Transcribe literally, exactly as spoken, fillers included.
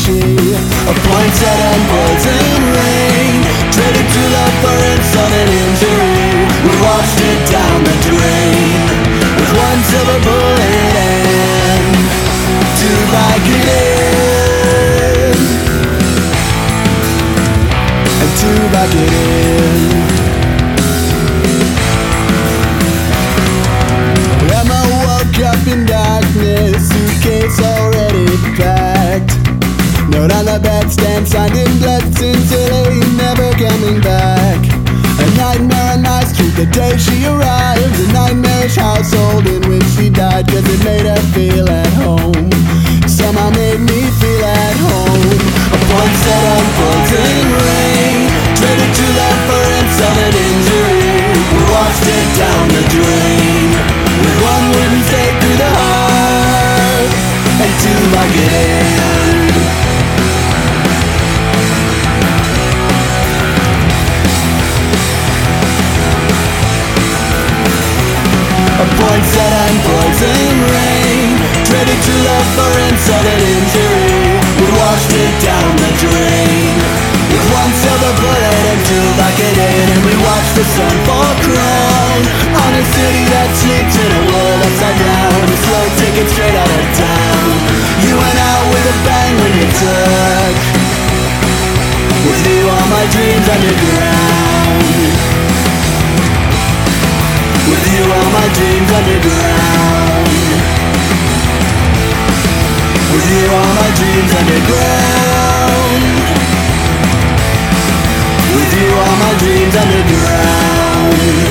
she? A poinsettia and poison rain, traded to love for insult and injury. We washed it down the drain with one silver bullet and two Vicodin, and two Vicodin. Emma woke up in darkness, suitcase already packed. Note on the bedstand signed in blood, sincerely never coming back. A nightmare on my street the day she arrived, a nightmarish household in which she died, cause it made her feel at home, somehow made me feel at home. A poinsettia and poison rain, traded to love for insult and injury. We washed it down the drain with one wooden stake through the heart and two Vicodin. A poinsettia and poison rain, traded to love for insult and injury. We washed it down the drain with one silver bullet and two Vicodin. And we watched the sun fall crown on a city that sleeps in a world upside down. A slow ticket straight out of town. You went out with a bang when you took with you all my dreams underground. With you all my dreams underground. With you all my dreams underground. With you all my dreams underground.